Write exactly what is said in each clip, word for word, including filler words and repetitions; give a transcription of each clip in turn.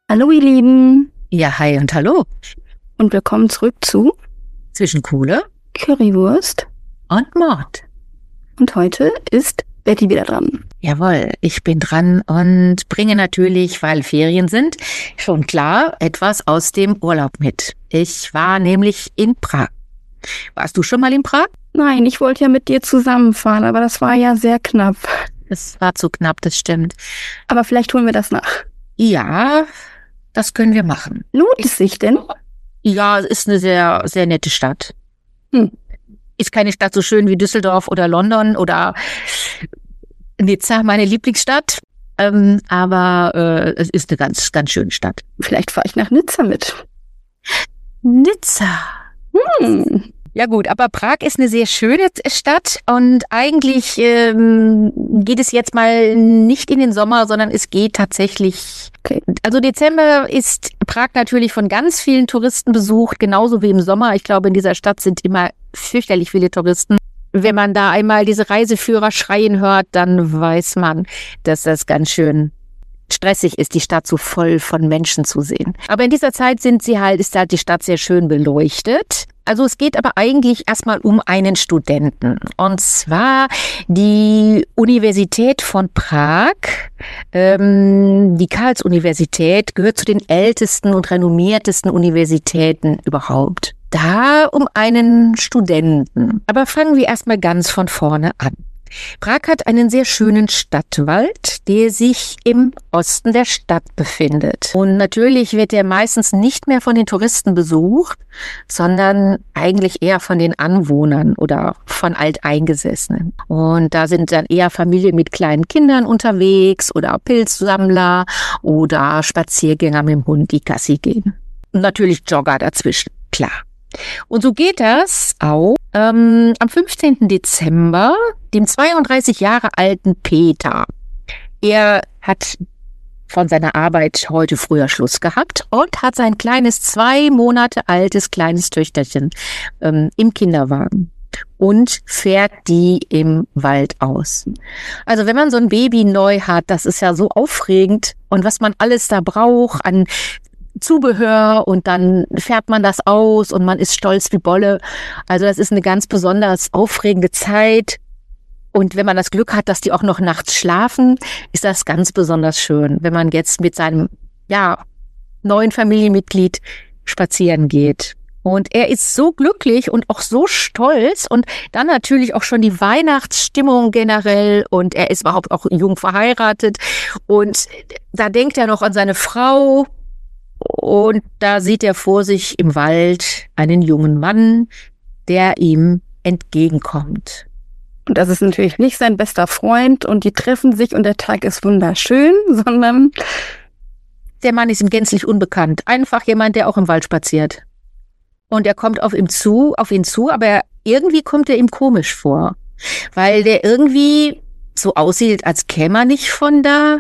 Hallo ihr Lieben Ja, hi und hallo. und willkommen zurück zu Zwischen Kohle Currywurst. und Mord. Und heute ist Betty wieder dran. Jawohl, ich bin dran und bringe natürlich, weil Ferien sind, schon klar etwas aus dem Urlaub mit. Ich war nämlich in Prag. Warst du schon mal in Prag? Nein, ich wollte ja mit dir zusammenfahren, aber das war ja sehr knapp. Das war zu knapp, das stimmt. Aber vielleicht holen wir das nach. Ja, das können wir machen. Lohnt es sich denn? Ja, es ist eine sehr, sehr nette Stadt. Hm. Ist keine Stadt so schön wie Düsseldorf oder London oder Nizza, meine Lieblingsstadt. Ähm, aber äh, es ist eine ganz, ganz schöne Stadt. Vielleicht fahre ich nach Nizza mit. Nizza. Hm. Ja gut, aber Prag ist eine sehr schöne Stadt und eigentlich ähm, geht es jetzt mal nicht in den Sommer, sondern es geht tatsächlich, Okay. also Dezember ist Prag natürlich von ganz vielen Touristen besucht, genauso wie im Sommer. Ich glaube, in dieser Stadt sind immer fürchterlich viele Touristen. Wenn man da einmal diese Reiseführer schreien hört, dann weiß man, dass das ganz schön stressig ist, die Stadt so voll von Menschen zu sehen. Aber in dieser Zeit sind sie halt, ist halt die Stadt sehr schön beleuchtet. Also es geht aber eigentlich erstmal um einen Studenten. Und zwar die Universität von Prag, ähm, die Karls-Universität, gehört zu den ältesten und renommiertesten Universitäten überhaupt. Da um einen Studenten. Aber fangen wir erstmal ganz von vorne an. Prag hat einen sehr schönen Stadtwald, der sich im Osten der Stadt befindet. Und natürlich wird er meistens nicht mehr von den Touristen besucht, sondern eigentlich eher von den Anwohnern oder von Alteingesessenen. Und da sind dann eher Familien mit kleinen Kindern unterwegs oder Pilzsammler oder Spaziergänger mit dem Hund, die Gassi gehen. Und natürlich Jogger dazwischen, klar. Und so geht das auch ähm, am fünfzehnten Dezember, dem zweiunddreißig Jahre alten Peter. Er hat von seiner Arbeit heute früher Schluss gehabt und hat sein kleines, zwei Monate altes kleines Töchterchen ähm, im Kinderwagen und fährt die im Wald aus. Also wenn man so ein Baby neu hat, das ist ja so aufregend und was man alles da braucht an Zubehör und dann fährt man das aus und man ist stolz wie Bolle. Also das ist eine ganz besonders aufregende Zeit. Und wenn man das Glück hat, dass die auch noch nachts schlafen, ist das ganz besonders schön, wenn man jetzt mit seinem ja, neuen Familienmitglied spazieren geht. Und er ist so glücklich und auch so stolz und dann natürlich auch schon die Weihnachtsstimmung generell und er ist überhaupt auch jung verheiratet und da denkt er noch an seine Frau. Und da sieht er vor sich im Wald einen jungen Mann, der ihm entgegenkommt. Und das ist natürlich nicht sein bester Freund und die treffen sich und der Tag ist wunderschön, sondern Der Mann ist ihm gänzlich unbekannt. Einfach jemand, der auch im Wald spaziert. Und er kommt auf ihm zu, auf ihn zu, aber irgendwie kommt er ihm komisch vor. Weil der irgendwie so aussieht, als käme er nicht von da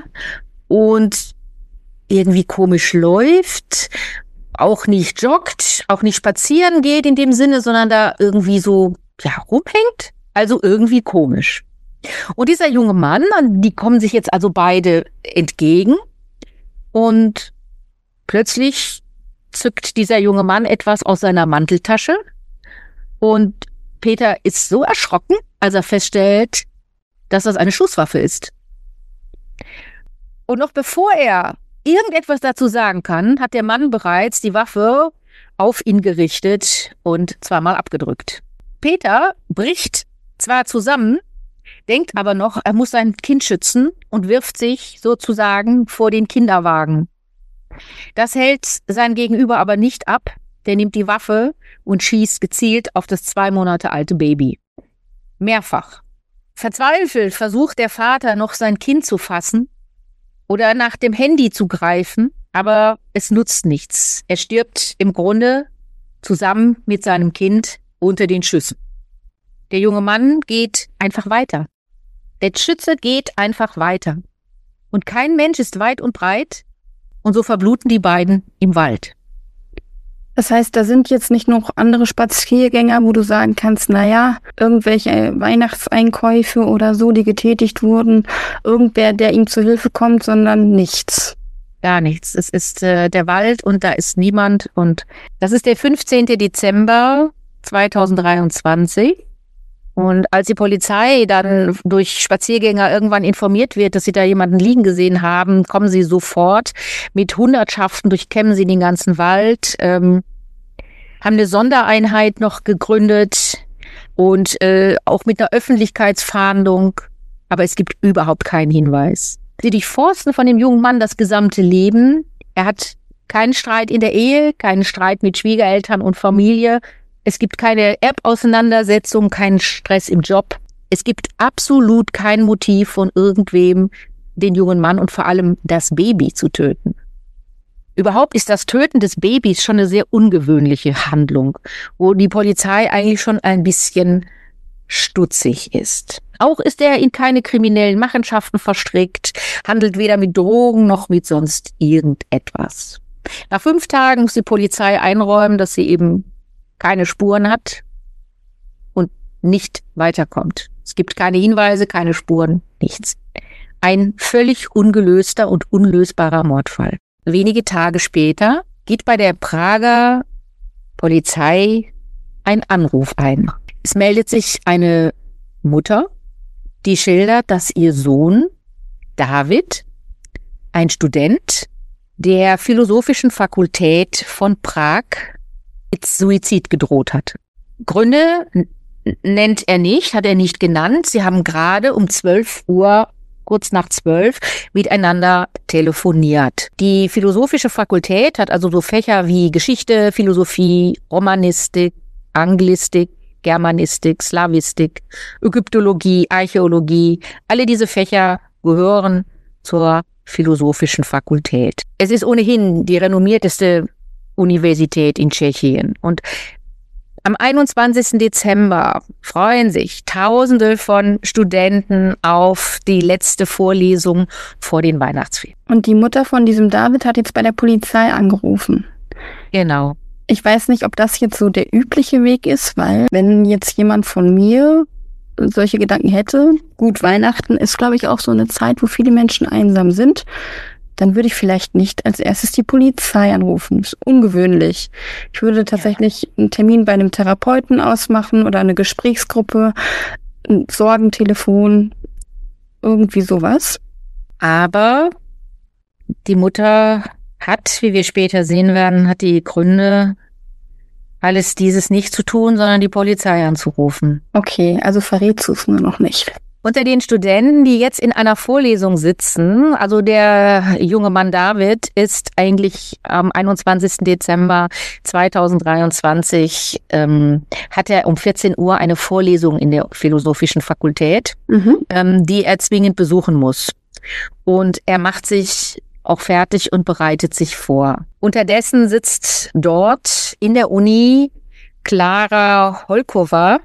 und irgendwie komisch läuft, auch nicht joggt, auch nicht spazieren geht in dem Sinne, sondern da irgendwie so ja, rumhängt. Also irgendwie komisch. Und dieser junge Mann, die kommen sich jetzt also beide entgegen und plötzlich zückt dieser junge Mann etwas aus seiner Manteltasche und Peter ist so erschrocken, als er feststellt, dass das eine Schusswaffe ist. Und noch bevor er irgendetwas dazu sagen kann, hat der Mann bereits die Waffe auf ihn gerichtet und zweimal abgedrückt. Peter bricht zwar zusammen, denkt aber noch, er muss sein Kind schützen und wirft sich sozusagen vor den Kinderwagen. Das hält sein Gegenüber aber nicht ab. Der nimmt die Waffe und schießt gezielt auf das zwei Monate alte Baby. Mehrfach. Verzweifelt versucht der Vater noch sein Kind zu fassen oder nach dem Handy zu greifen, aber es nutzt nichts. Er stirbt im Grunde zusammen mit seinem Kind unter den Schüssen. Der junge Mann geht einfach weiter. Der Schütze geht einfach weiter. Und kein Mensch ist weit und breit. Und so verbluten die beiden im Wald. das heißt, da sind jetzt nicht noch andere Spaziergänger, wo du sagen kannst, naja, irgendwelche Weihnachtseinkäufe oder so, die getätigt wurden, irgendwer, der ihm zu Hilfe kommt, sondern nichts. Gar nichts. Es ist äh, der Wald und da ist niemand. Und das ist der fünfzehnten Dezember zweitausenddreiundzwanzig. Und als die Polizei dann durch Spaziergänger irgendwann informiert wird, dass sie da jemanden liegen gesehen haben, kommen sie sofort mit Hundertschaften, durchkämmen sie den ganzen Wald, ähm, haben eine Sondereinheit noch gegründet und äh, auch mit einer Öffentlichkeitsfahndung. Aber es gibt überhaupt keinen Hinweis. Sie durchforsten von dem jungen Mann das gesamte Leben. Er hat keinen Streit in der Ehe, keinen Streit mit Schwiegereltern und Familie. Es gibt keine Erbauseinandersetzung, keinen Stress im Job. Es gibt absolut kein Motiv von irgendwem, den jungen Mann und vor allem das Baby zu töten. Überhaupt ist das Töten des Babys schon eine sehr ungewöhnliche Handlung, wo die Polizei eigentlich schon ein bisschen stutzig ist. Auch ist er in keine kriminellen Machenschaften verstrickt, handelt weder mit Drogen noch mit sonst irgendetwas. Nach fünf Tagen muss die Polizei einräumen, dass sie eben keine Spuren hat und nicht weiterkommt. Es gibt keine Hinweise, keine Spuren, nichts. Ein völlig ungelöster und unlösbarer Mordfall. Wenige Tage später geht bei der Prager Polizei ein Anruf ein. Es meldet sich eine Mutter, die schildert, dass ihr Sohn David, ein Student der Philosophischen Fakultät von Prag, mit Suizid gedroht hat. Gründe nennt er nicht, hat er nicht genannt. Sie haben gerade um zwölf Uhr, kurz nach zwölf, miteinander telefoniert. Die Philosophische Fakultät hat also so Fächer wie Geschichte, Philosophie, Romanistik, Anglistik, Germanistik, Slawistik, Ägyptologie, Archäologie. Alle diese Fächer gehören zur Philosophischen Fakultät. Es ist ohnehin die renommierteste Universität in Tschechien. Und am einundzwanzigsten Dezember freuen sich Tausende von Studenten auf die letzte Vorlesung vor den Weihnachtsferien. Und die Mutter von diesem David hat jetzt bei der Polizei angerufen. Genau. Ich weiß nicht, ob das jetzt so der übliche Weg ist, weil wenn jetzt jemand von mir solche Gedanken hätte, gut, Weihnachten ist, glaube ich, auch so eine Zeit, wo viele Menschen einsam sind, dann würde ich vielleicht nicht als erstes die Polizei anrufen. Das ist ungewöhnlich. Ich würde tatsächlich einen Termin bei einem Therapeuten ausmachen oder eine Gesprächsgruppe, ein Sorgentelefon, irgendwie sowas. Aber die Mutter hat, wie wir später sehen werden, hat die Gründe, alles dieses nicht zu tun, sondern die Polizei anzurufen. Okay, also verrätst du es nur noch nicht. Unter den Studenten, die jetzt in einer Vorlesung sitzen, also der junge Mann David ist eigentlich am einundzwanzigsten Dezember zweitausenddreiundzwanzig, ähm, hat er um vierzehn Uhr eine Vorlesung in der Philosophischen Fakultät, mhm. ähm, die er zwingend besuchen muss. Und er macht sich auch fertig und bereitet sich vor. Unterdessen sitzt dort in der Uni Klara Holkova,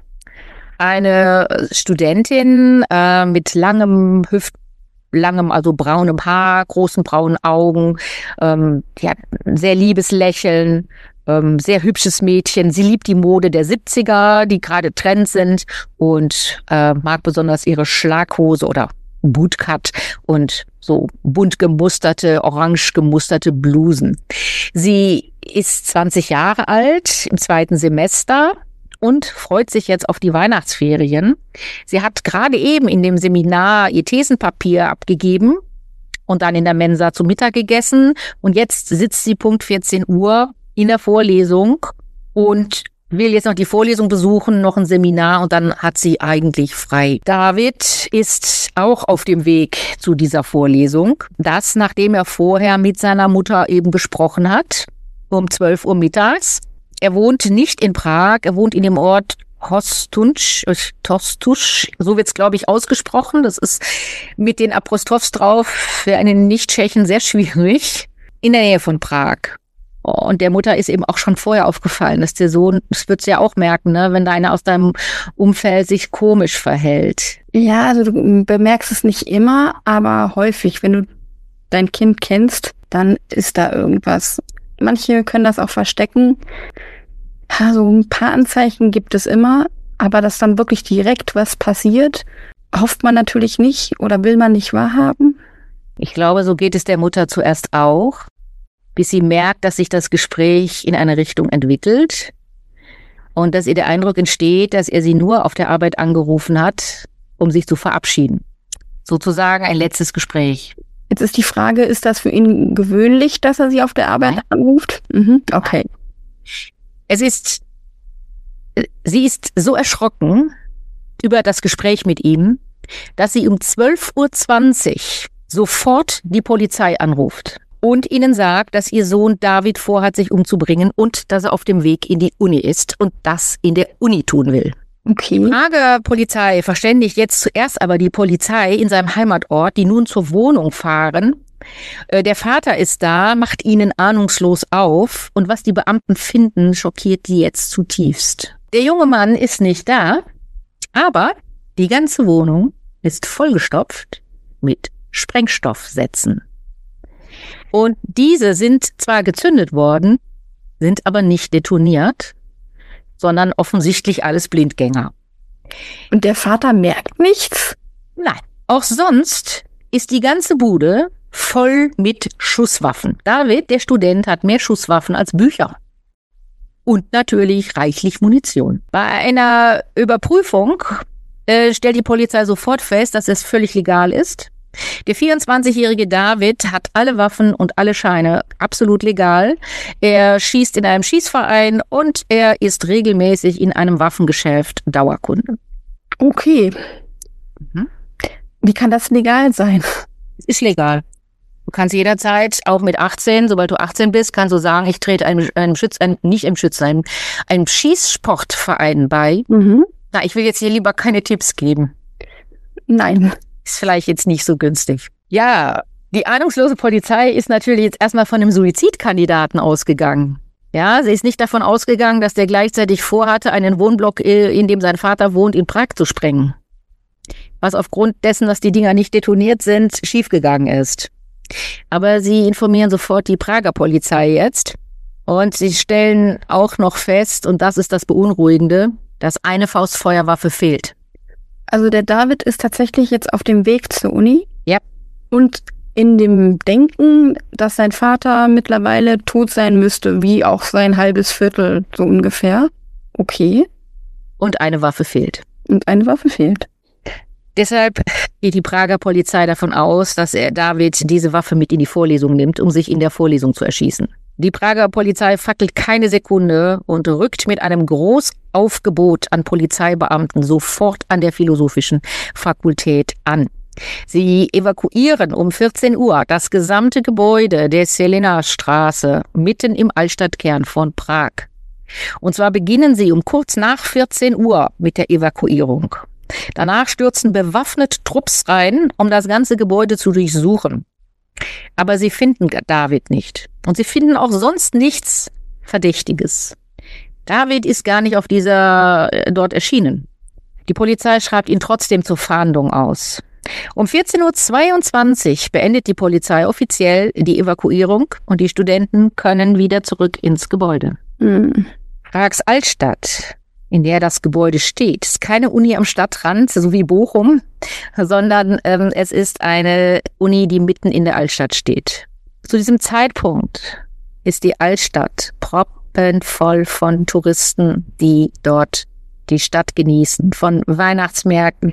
eine Studentin äh, mit langem Hüft, langem, also braunem Haar, großen braunen Augen, ähm, die hat ein sehr liebes Lächeln, ähm, sehr hübsches Mädchen. Sie liebt die Mode der siebziger, die gerade Trend sind und äh, mag besonders ihre Schlaghose oder Bootcut und so bunt gemusterte, orange gemusterte Blusen. Sie ist zwanzig Jahre alt, im zweiten Semester und freut sich jetzt auf die Weihnachtsferien. Sie hat gerade eben in dem Seminar ihr Thesenpapier abgegeben und dann in der Mensa zu Mittag gegessen. Und jetzt sitzt sie Punkt vierzehn Uhr in der Vorlesung und will jetzt noch die Vorlesung besuchen, noch ein Seminar und dann hat sie eigentlich frei. David ist auch auf dem Weg zu dieser Vorlesung. Das, nachdem er vorher mit seiner Mutter eben gesprochen hat, um zwölf Uhr mittags. Er wohnt nicht in Prag, er wohnt in dem Ort Hostunč, Tostuš, so wird's, glaube ich, ausgesprochen. Das ist mit den Apostrophs drauf für einen Nicht-Tschechen sehr schwierig. In der Nähe von Prag. Und der Mutter ist eben auch schon vorher aufgefallen, dass der Sohn, das wird sie ja auch merken, ne, wenn da einer aus deinem Umfeld sich komisch verhält. Ja, also du bemerkst es nicht immer, aber häufig, wenn du dein Kind kennst, dann ist da irgendwas. Manche können das auch verstecken. Ja, so ein paar Anzeichen gibt es immer, aber dass dann wirklich direkt was passiert, hofft man natürlich nicht oder will man nicht wahrhaben. Ich glaube, so geht es der Mutter zuerst auch, bis sie merkt, dass sich das Gespräch in eine Richtung entwickelt und dass ihr der Eindruck entsteht, dass er sie nur auf der Arbeit angerufen hat, um sich zu verabschieden. Sozusagen ein letztes Gespräch. Jetzt ist die Frage, ist das für ihn gewöhnlich, dass er sie auf der Arbeit Nein. anruft? Mhm, okay. Es ist, sie ist so erschrocken über das Gespräch mit ihm, dass sie um zwölf Uhr zwanzig sofort die Polizei anruft und ihnen sagt, dass ihr Sohn David vorhat, sich umzubringen und dass er auf dem Weg in die Uni ist und das in der Uni tun will. Okay. Die Prager Polizei verständigt jetzt zuerst aber die Polizei in seinem Heimatort, die nun zur Wohnung fahren. Äh, der Vater ist da, macht ihnen ahnungslos auf und was die Beamten finden, schockiert die jetzt zutiefst. Der junge Mann ist nicht da, aber die ganze Wohnung ist vollgestopft mit Sprengstoffsätzen. Und diese sind zwar gezündet worden, sind aber nicht detoniert, sondern offensichtlich alles Blindgänger. Und der Vater merkt nichts? Nein, auch sonst ist die ganze Bude voll mit Schusswaffen. David, der Student, hat mehr Schusswaffen als Bücher. Und natürlich reichlich Munition. Bei einer Überprüfung äh, stellt die Polizei sofort fest, dass es völlig legal ist. Der vierundzwanzigjährige David hat alle Waffen und alle Scheine absolut legal. Er schießt in einem Schießverein und er ist regelmäßig in einem Waffengeschäft Dauerkunde. Okay. Mhm. Wie kann das legal sein? Es ist legal. Du kannst jederzeit, auch mit achtzehn, sobald du achtzehn bist, kannst du sagen, ich trete einem, einem Schütz, einem, nicht einem Schützen, einem, einem Schießsportverein bei. Mhm. Na, ich will jetzt hier lieber keine Tipps geben. Nein. Ist vielleicht jetzt nicht so günstig. Ja, die ahnungslose Polizei ist natürlich jetzt erstmal von einem Suizidkandidaten ausgegangen. Ja, sie ist nicht davon ausgegangen, dass der gleichzeitig vorhatte, einen Wohnblock, in dem sein Vater wohnt, in Prag zu sprengen. Was aufgrund dessen, dass die Dinger nicht detoniert sind, schiefgegangen ist. Aber sie informieren sofort die Prager Polizei jetzt und sie stellen auch noch fest, und das ist das Beunruhigende, dass eine Faustfeuerwaffe fehlt. Also der David ist tatsächlich jetzt auf dem Weg zur Uni. Ja. Und in dem Denken, dass sein Vater mittlerweile tot sein müsste, wie auch sein halbes Viertel, so ungefähr. Okay. Und eine Waffe fehlt. Und eine Waffe fehlt. Deshalb geht die Prager Polizei davon aus, dass er David diese Waffe mit in die Vorlesung nimmt, um sich in der Vorlesung zu erschießen. Die Prager Polizei fackelt keine Sekunde und rückt mit einem Großaufgebot an Polizeibeamten sofort an der Philosophischen Fakultät an. Sie evakuieren um vierzehn Uhr das gesamte Gebäude der Selena-Straße mitten im Altstadtkern von Prag. Und zwar beginnen sie um kurz nach vierzehn Uhr mit der Evakuierung. Danach stürzen bewaffnet Trupps rein, um das ganze Gebäude zu durchsuchen. Aber sie finden David nicht. Und sie finden auch sonst nichts Verdächtiges. David ist gar nicht auf dieser äh, dort erschienen. Die Polizei schreibt ihn trotzdem zur Fahndung aus. Um vierzehn Uhr zweiundzwanzig beendet die Polizei offiziell die Evakuierung und die Studenten können wieder zurück ins Gebäude. Mhm. Prags Altstadt, in der das Gebäude steht, ist keine Uni am Stadtrand, so wie Bochum, sondern ähm, es ist eine Uni, die mitten in der Altstadt steht. Zu diesem Zeitpunkt ist die Altstadt proppenvoll von Touristen, die dort die Stadt genießen, von Weihnachtsmärkten,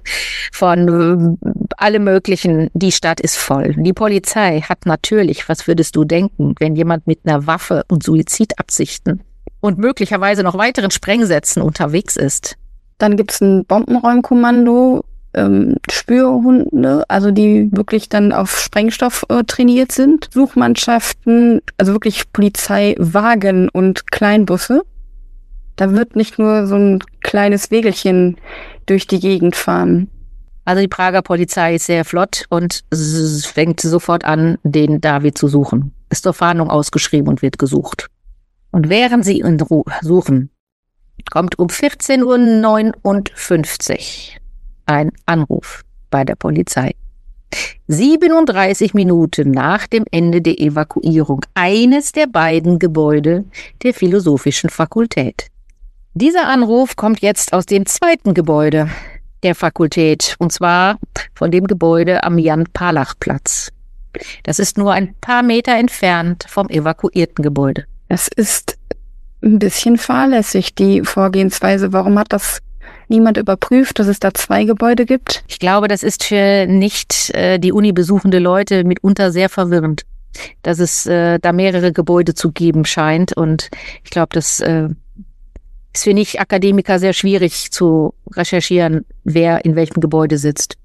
von äh, allem Möglichen. Die Stadt ist voll. Die Polizei hat natürlich, was würdest du denken, wenn jemand mit einer Waffe und Suizidabsichten und möglicherweise noch weiteren Sprengsätzen unterwegs ist? Dann gibt's ein Bombenräumkommando, ähm, Spürhunde, also die wirklich dann auf Sprengstoff äh, trainiert sind, Suchmannschaften, also wirklich Polizeiwagen und Kleinbusse. Da wird nicht nur so ein kleines Wägelchen durch die Gegend fahren. Also die Prager Polizei ist sehr flott und s- fängt sofort an, den David zu suchen. Ist zur Fahndung ausgeschrieben und wird gesucht. Und während sie ihn ru- suchen, kommt um vierzehn Uhr neunundfünfzig ein Anruf bei der Polizei. siebenunddreißig Minuten nach dem Ende der Evakuierung eines der beiden Gebäude der Philosophischen Fakultät. Dieser Anruf kommt jetzt aus dem zweiten Gebäude der Fakultät, und zwar von dem Gebäude am Jan-Palach-Platz. Das ist nur ein paar Meter entfernt vom evakuierten Gebäude. Das ist ein bisschen fahrlässig, die Vorgehensweise. Warum hat das niemand überprüft, dass es da zwei Gebäude gibt? Ich glaube, das ist für nicht äh, die Uni besuchende Leute mitunter sehr verwirrend, dass es äh, da mehrere Gebäude zu geben scheint. Und ich glaube, das äh, ist für Nicht-Akademiker sehr schwierig zu recherchieren, wer in welchem Gebäude sitzt.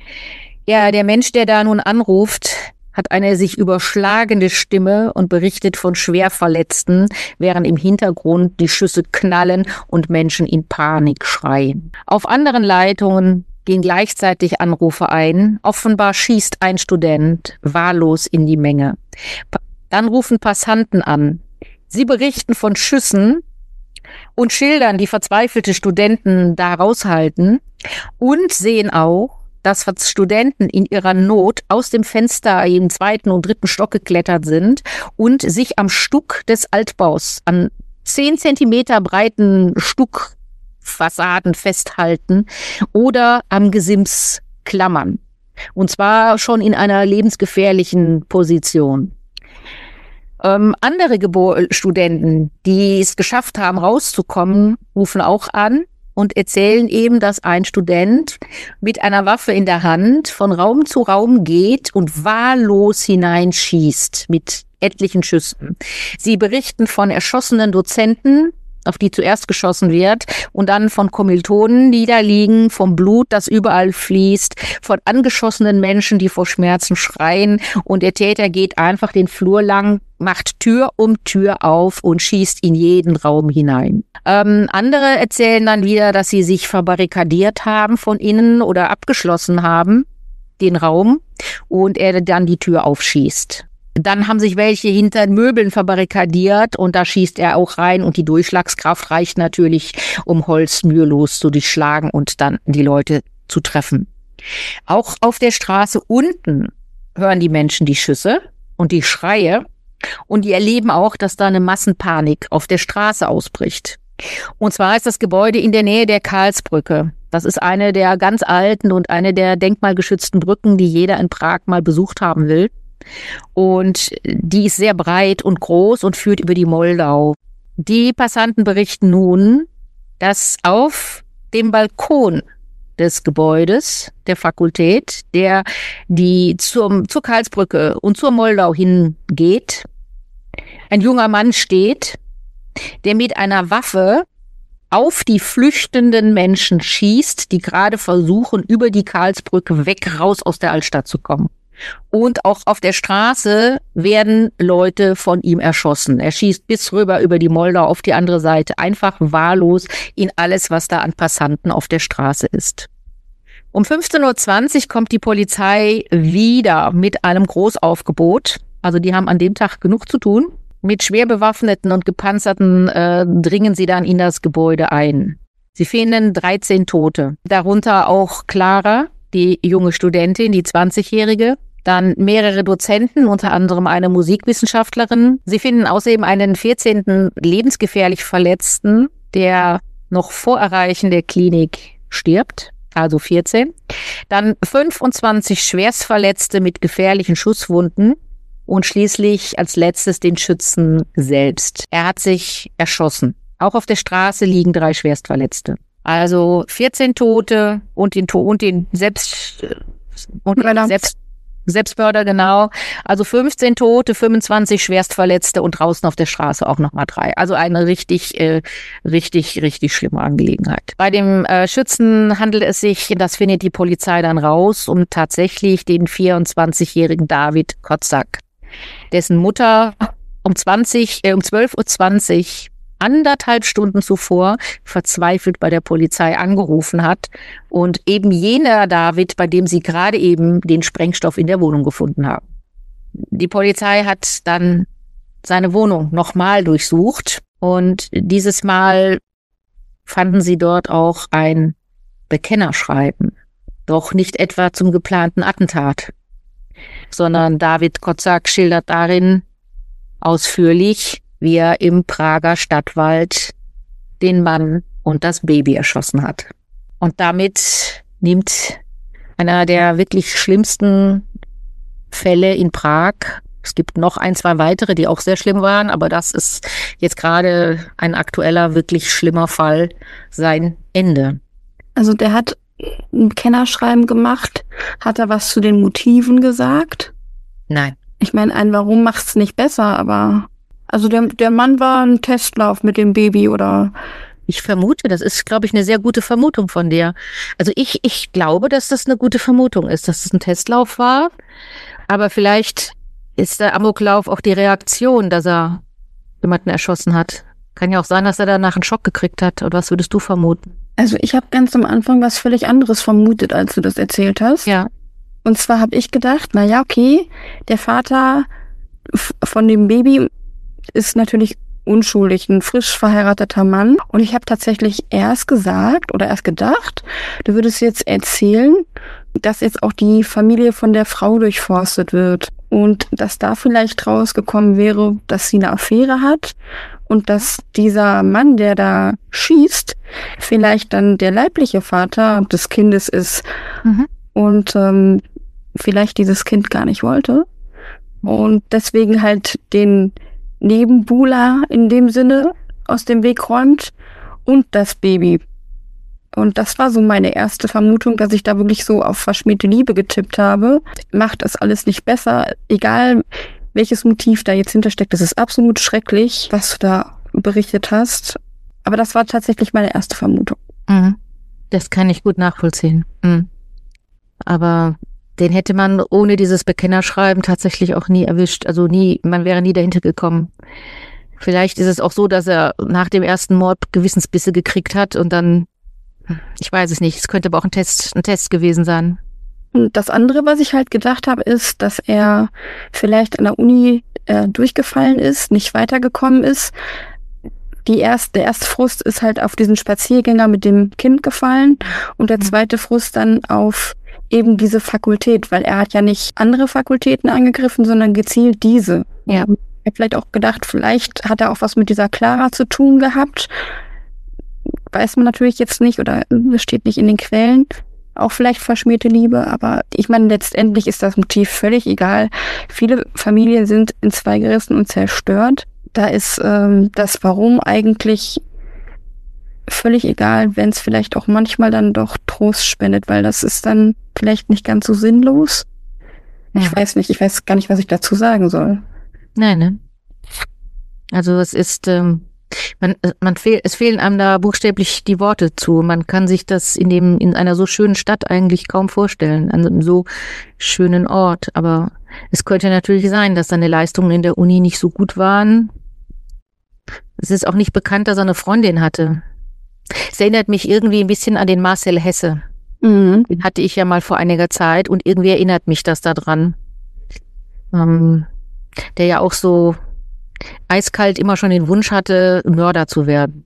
Ja, der Mensch, der da nun anruft, hat eine sich überschlagende Stimme und berichtet von Schwerverletzten, während im Hintergrund die Schüsse knallen und Menschen in Panik schreien. Auf anderen Leitungen gehen gleichzeitig Anrufe ein. Offenbar schießt ein Student wahllos in die Menge. Dann rufen Passanten an. Sie berichten von Schüssen und schildern die verzweifelte Studenten da raushalten und sehen auch, dass Studenten in ihrer Not aus dem Fenster im zweiten und dritten Stock geklettert sind und sich am Stuck des Altbaus, an zehn Zentimeter breiten Stuckfassaden festhalten oder am Gesims klammern. Und zwar schon in einer lebensgefährlichen Position. Ähm, andere Gebo- Studenten, die es geschafft haben, rauszukommen, rufen auch an und erzählen eben, dass ein Student mit einer Waffe in der Hand von Raum zu Raum geht und wahllos hineinschießt mit etlichen Schüssen. Sie berichten von erschossenen Dozenten, auf die zuerst geschossen wird, und dann von Kommilitonen, die da liegen, vom Blut, das überall fließt, von angeschossenen Menschen, die vor Schmerzen schreien, und der Täter geht einfach den Flur lang, macht Tür um Tür auf und schießt in jeden Raum hinein. Ähm, andere erzählen dann wieder, dass sie sich verbarrikadiert haben von innen oder abgeschlossen haben, den Raum, und er dann die Tür aufschießt. Dann haben sich welche hinter Möbeln verbarrikadiert und da schießt er auch rein und die Durchschlagskraft reicht natürlich, um Holz mühelos zu durchschlagen und dann die Leute zu treffen. Auch auf der Straße unten hören die Menschen die Schüsse und die Schreie und die erleben auch, dass da eine Massenpanik auf der Straße ausbricht. Und zwar ist das Gebäude in der Nähe der Karlsbrücke. Das ist eine der ganz alten und eine der denkmalgeschützten Brücken, die jeder in Prag mal besucht haben will. Und die ist sehr breit und groß und führt über die Moldau. Die Passanten berichten nun, dass auf dem Balkon des Gebäudes der Fakultät, der die zum, zur Karlsbrücke und zur Moldau hingeht, ein junger Mann steht, der mit einer Waffe auf die flüchtenden Menschen schießt, die gerade versuchen, über die Karlsbrücke weg raus aus der Altstadt zu kommen. Und auch auf der Straße werden Leute von ihm erschossen. Er schießt bis rüber über die Moldau auf die andere Seite, einfach wahllos in alles, was da an Passanten auf der Straße ist. Um fünfzehn Uhr zwanzig kommt die Polizei wieder mit einem Großaufgebot. Also die haben an dem Tag genug zu tun. Mit schwer bewaffneten und gepanzerten äh, dringen sie dann in das Gebäude ein. Sie finden dreizehn Tote, darunter auch Clara, die junge Studentin, die zwanzigjährige, dann mehrere Dozenten, unter anderem eine Musikwissenschaftlerin. Sie finden außerdem einen vierzehnten lebensgefährlich Verletzten, der noch vor Erreichen der Klinik stirbt, also vierzehn. Dann fünfundzwanzig Schwerstverletzte mit gefährlichen Schusswunden und schließlich als letztes den Schützen selbst. Er hat sich erschossen. Auch auf der Straße liegen drei Schwerstverletzte. Also vierzehn Tote und den, und den Selbst, und den Selbst, Selbstmörder, genau. Also fünfzehn Tote, fünfundzwanzig Schwerstverletzte und draußen auf der Straße auch nochmal drei. Also eine richtig, äh, richtig, richtig schlimme Angelegenheit. Bei dem äh, Schützen handelt es sich, das findet die Polizei dann raus, um tatsächlich den vierundzwanzigjährigen David Kozak, dessen Mutter um zwanzig, äh, um zwölf Uhr zwanzig anderthalb Stunden zuvor verzweifelt bei der Polizei angerufen hat und eben jener David, bei dem sie gerade eben den Sprengstoff in der Wohnung gefunden haben. Die Polizei hat dann seine Wohnung nochmal durchsucht und dieses Mal fanden sie dort auch ein Bekennerschreiben, doch nicht etwa zum geplanten Attentat, sondern David Kozak schildert darin ausführlich, wie er im Prager Stadtwald den Mann und das Baby erschossen hat. Und damit nimmt einer der wirklich schlimmsten Fälle in Prag. Es gibt noch ein, zwei weitere, die auch sehr schlimm waren, aber das ist jetzt gerade ein aktueller, wirklich schlimmer Fall, sein Ende. Also der hat ein Kennerschreiben gemacht. Hat er was zu den Motiven gesagt? Nein. Ich meine, ein Warum macht's nicht besser, aber also der, der Mann war ein Testlauf mit dem Baby oder... Ich vermute, das ist, glaube ich, eine sehr gute Vermutung von dir. Also ich, ich glaube, dass das eine gute Vermutung ist, dass es ein Testlauf war, aber vielleicht ist der Amoklauf auch die Reaktion, dass er jemanden erschossen hat. Kann ja auch sein, dass er danach einen Schock gekriegt hat. Oder was würdest du vermuten? Also ich habe ganz am Anfang was völlig anderes vermutet, als du das erzählt hast. Ja. Und zwar habe ich gedacht, na ja, okay, der Vater f- von dem Baby ist natürlich unschuldig, ein frisch verheirateter Mann. Und ich habe tatsächlich erst gesagt oder erst gedacht, du würdest jetzt erzählen, dass jetzt auch die Familie von der Frau durchforstet wird. Und dass da vielleicht rausgekommen wäre, dass sie eine Affäre hat und dass dieser Mann, der da schießt, vielleicht dann der leibliche Vater des Kindes ist Mhm. und ähm, vielleicht dieses Kind gar nicht wollte und deswegen halt den Nebenbuhler in dem Sinne aus dem Weg räumt und das Baby. Und das war so meine erste Vermutung, dass ich da wirklich so auf verschmähte Liebe getippt habe. Macht das alles nicht besser, egal welches Motiv da jetzt hintersteckt. Das ist absolut schrecklich, was du da berichtet hast. Aber das war tatsächlich meine erste Vermutung. Mhm. Das kann ich gut nachvollziehen. Mhm. Aber den hätte man ohne dieses Bekennerschreiben tatsächlich auch nie erwischt. Also nie, man wäre nie dahinter gekommen. Vielleicht ist es auch so, dass er nach dem ersten Mord Gewissensbisse gekriegt hat und dann, ich weiß es nicht, es könnte aber auch ein Test, ein Test gewesen sein. Und das andere, was ich halt gedacht habe, ist, dass er vielleicht an der Uni äh, durchgefallen ist, nicht weitergekommen ist. Die erste, der erste Frust ist halt auf diesen Spaziergänger mit dem Kind gefallen und der zweite Frust dann auf eben diese Fakultät, weil er hat ja nicht andere Fakultäten angegriffen, sondern gezielt diese. Ja. Ich habe vielleicht auch gedacht, vielleicht hat er auch was mit dieser Clara zu tun gehabt. Weiß man natürlich jetzt nicht oder es steht nicht in den Quellen. Auch vielleicht verschmähte Liebe, aber ich meine, letztendlich ist das Motiv völlig egal. Viele Familien sind in zwei gerissen und zerstört. Da ist ähm, das Warum eigentlich völlig egal, wenn es vielleicht auch manchmal dann doch Trost spendet, weil das ist dann vielleicht nicht ganz so sinnlos. Ich Ja. weiß nicht, ich weiß gar nicht, was ich dazu sagen soll. Nein, ne? Also es ist, ähm, man, man fehl, es fehlen einem da buchstäblich die Worte zu. Man kann sich das in dem, in einer so schönen Stadt eigentlich kaum vorstellen, an einem so schönen Ort. Aber es könnte natürlich sein, dass seine Leistungen in der Uni nicht so gut waren. Es ist auch nicht bekannt, dass er eine Freundin hatte. Es erinnert mich irgendwie ein bisschen an den Marcel Hesse. Mhm. Den hatte ich ja mal vor einiger Zeit und irgendwie erinnert mich das daran. Ähm, der ja auch so eiskalt immer schon den Wunsch hatte, Mörder zu werden.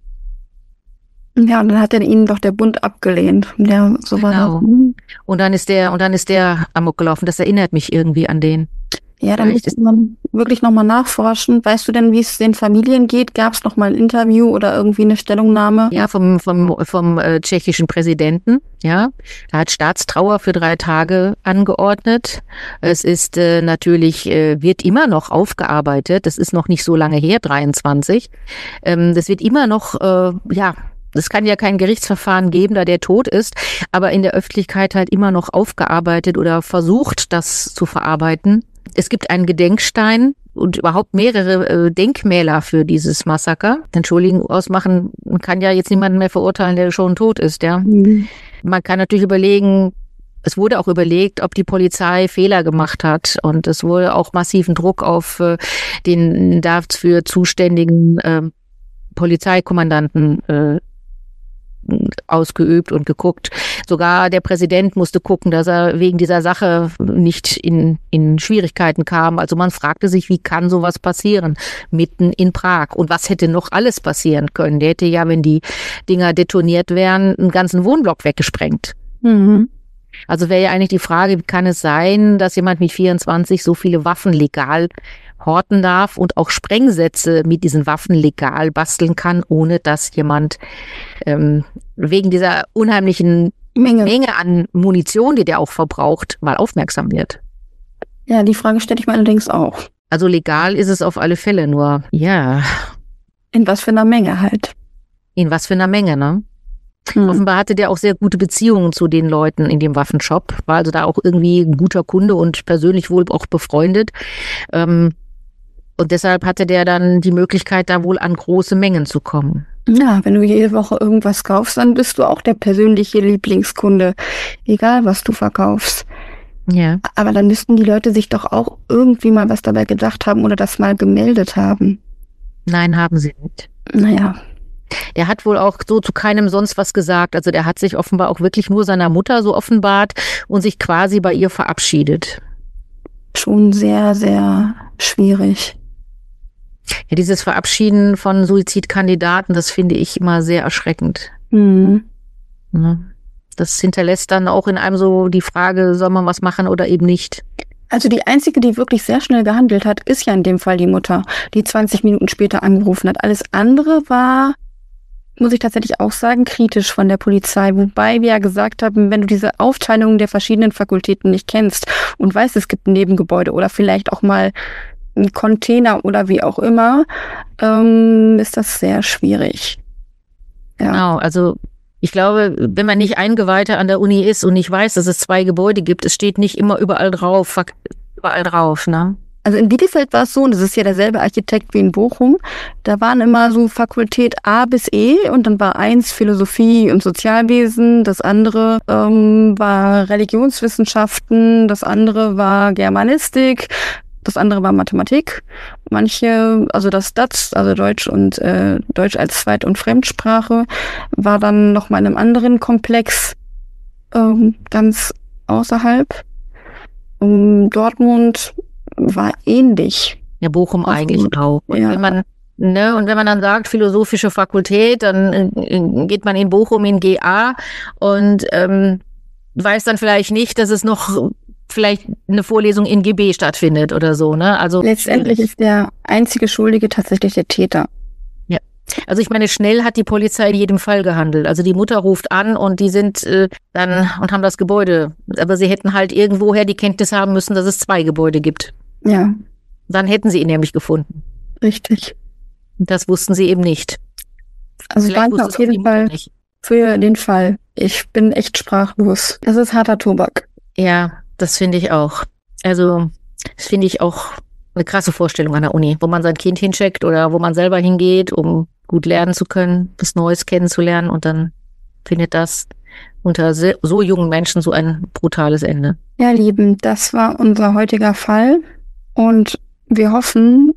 Ja, und dann hat er ihnen doch der Bund abgelehnt. Ja, so war Genau. das. Und dann ist der, und dann ist der Amok gelaufen. Das erinnert mich irgendwie an den. Ja, da Vielleicht müsste man wirklich nochmal nachforschen. Weißt du denn, wie es den Familien geht? Gab es nochmal ein Interview oder irgendwie eine Stellungnahme? Ja, vom, vom, vom äh, tschechischen Präsidenten. Ja, er hat Staatstrauer für drei Tage angeordnet. Es ist äh, natürlich, äh, wird immer noch aufgearbeitet. Das ist noch nicht so lange her, dreiundzwanzig. Ähm, das wird immer noch, äh, ja, es kann ja kein Gerichtsverfahren geben, da der tot ist, aber in der Öffentlichkeit halt immer noch aufgearbeitet oder versucht, das zu verarbeiten. Es gibt einen Gedenkstein und überhaupt mehrere äh, Denkmäler für dieses Massaker. Entschuldigung, ausmachen, man kann ja jetzt niemanden mehr verurteilen, der schon tot ist, ja. Mhm. Man kann natürlich überlegen, es wurde auch überlegt, ob die Polizei Fehler gemacht hat und es wurde auch massiven Druck auf äh, den dafür zuständigen äh, Polizeikommandanten äh, ausgeübt und geguckt. Sogar der Präsident musste gucken, dass er wegen dieser Sache nicht in, in Schwierigkeiten kam. Also man fragte sich, wie kann sowas passieren mitten in Prag? Und was hätte noch alles passieren können? Der hätte ja, wenn die Dinger detoniert wären, einen ganzen Wohnblock weggesprengt. Mhm. Also wäre ja eigentlich die Frage, wie kann es sein, dass jemand mit vierundzwanzig so viele Waffen legal horten darf und auch Sprengsätze mit diesen Waffen legal basteln kann, ohne dass jemand ähm, wegen dieser unheimlichen Menge. Menge an Munition, die der auch verbraucht, mal aufmerksam wird. Ja, die Frage stelle ich mir allerdings auch. Also legal ist es auf alle Fälle, nur ja. In was für einer Menge halt. In was für einer Menge, ne? Hm. Offenbar hatte der auch sehr gute Beziehungen zu den Leuten in dem Waffenshop. War also da auch irgendwie ein guter Kunde und persönlich wohl auch befreundet. Ähm, und deshalb hatte der dann die Möglichkeit, da wohl an große Mengen zu kommen. Ja, wenn du jede Woche irgendwas kaufst, dann bist du auch der persönliche Lieblingskunde. Egal, was du verkaufst. Ja. Aber dann müssten die Leute sich doch auch irgendwie mal was dabei gedacht haben oder das mal gemeldet haben. Nein, haben sie nicht. Naja. Der hat wohl auch so zu keinem sonst was gesagt. Also der hat sich offenbar auch wirklich nur seiner Mutter so offenbart und sich quasi bei ihr verabschiedet. Schon sehr, sehr schwierig. Ja, dieses Verabschieden von Suizidkandidaten, das finde ich immer sehr erschreckend. Mhm. Ja. Das hinterlässt dann auch in einem so die Frage, soll man was machen oder eben nicht. Also die einzige, die wirklich sehr schnell gehandelt hat, ist ja in dem Fall die Mutter, die zwanzig Minuten später angerufen hat. Alles andere war, muss ich tatsächlich auch sagen, kritisch von der Polizei. Wobei wir ja gesagt haben, wenn du diese Aufteilung der verschiedenen Fakultäten nicht kennst und weißt, es gibt ein Nebengebäude oder vielleicht auch mal ein Container oder wie auch immer, ähm, ist das sehr schwierig. Ja. Genau, also ich glaube, wenn man nicht Eingeweihter an der Uni ist und nicht weiß, dass es zwei Gebäude gibt, es steht nicht immer überall drauf, überall drauf, ne? Also in Bielefeld war es so, und das ist ja derselbe Architekt wie in Bochum, da waren immer so Fakultät A bis E und dann war eins Philosophie und Sozialwesen, das andere ähm, war Religionswissenschaften, das andere war Germanistik, das andere war Mathematik. Manche, also das D A Z, also Deutsch und äh, Deutsch als Zweit- und Fremdsprache, war dann noch mal in einem anderen Komplex ähm, ganz außerhalb. Um Dortmund war ähnlich. Ja, Bochum Offen. Eigentlich auch. Und Ja. wenn man, ne, und wenn man dann sagt, philosophische Fakultät, dann äh, geht man in Bochum in G A und ähm, weiß dann vielleicht nicht, dass es noch vielleicht eine Vorlesung in G B stattfindet oder so, ne? Also Letztendlich schwierig. ist der einzige Schuldige tatsächlich der Täter. Also ich meine, schnell hat die Polizei in jedem Fall gehandelt. Also die Mutter ruft an und die sind äh, dann und haben das Gebäude. Aber sie hätten halt irgendwoher die Kenntnis haben müssen, dass es zwei Gebäude gibt. Ja, Dann hätten sie ihn nämlich gefunden. richtig. Und das wussten sie eben nicht. Also Vielleicht danke wusste auf es auch die jeden Mutter Fall nicht. für den Fall. Ich bin echt sprachlos. Das ist harter Tobak. Ja, das finde ich auch. Also das finde ich auch eine krasse Vorstellung an der Uni, wo man sein Kind hinschickt oder wo man selber hingeht, um gut lernen zu können, was Neues kennenzulernen und dann findet das unter so jungen Menschen so ein brutales Ende. Ja, Lieben, das war unser heutiger Fall und wir hoffen,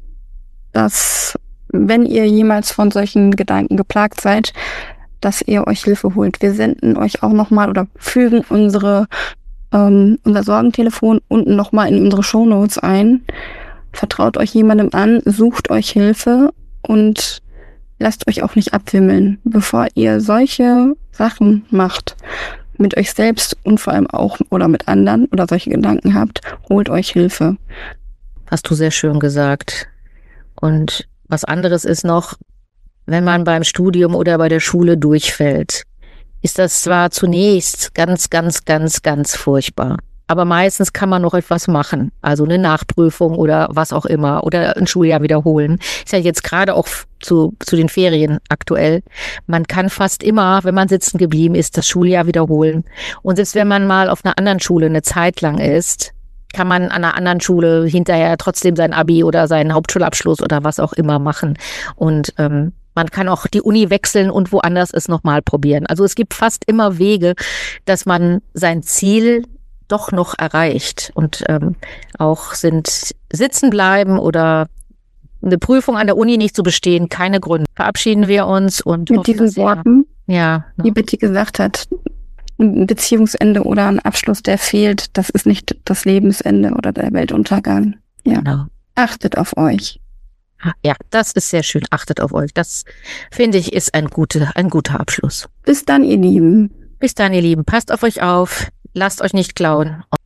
dass, wenn ihr jemals von solchen Gedanken geplagt seid, dass ihr euch Hilfe holt. Wir senden euch auch nochmal oder fügen unsere ähm, unser Sorgentelefon unten nochmal in unsere Shownotes ein. Vertraut euch jemandem an, sucht euch Hilfe und lasst euch auch nicht abwimmeln, bevor ihr solche Sachen macht, mit euch selbst und vor allem auch oder mit anderen oder solche Gedanken habt, holt euch Hilfe. Hast du sehr schön gesagt. Und was anderes ist noch, wenn man beim Studium oder bei der Schule durchfällt, ist das zwar zunächst ganz, ganz, ganz, ganz furchtbar. Aber meistens kann man noch etwas machen. Also eine Nachprüfung oder was auch immer. Oder ein Schuljahr wiederholen. Ist ja jetzt gerade auch zu, zu den Ferien aktuell. Man kann fast immer, wenn man sitzen geblieben ist, das Schuljahr wiederholen. Und selbst wenn man mal auf einer anderen Schule eine Zeit lang ist, kann man an einer anderen Schule hinterher trotzdem sein Abi oder seinen Hauptschulabschluss oder was auch immer machen. Und ähm, man kann auch die Uni wechseln und woanders es nochmal probieren. Also es gibt fast immer Wege, dass man sein Ziel doch noch erreicht. Und ähm, auch sind sitzen bleiben oder eine Prüfung an der Uni nicht zu bestehen, keine Gründe. Verabschieden wir uns und Mit diesen sehr, Worten, ja, ne? wie Betty gesagt hat, ein Beziehungsende oder ein Abschluss, der fehlt, das ist nicht das Lebensende oder der Weltuntergang. Ja. Genau. Achtet auf euch. Ja, das ist sehr schön. Achtet auf euch. Das, finde ich, ist ein guter, ein guter Abschluss. Bis dann, ihr Lieben. Bis dann, ihr Lieben. Passt auf euch auf. Lasst euch nicht klauen.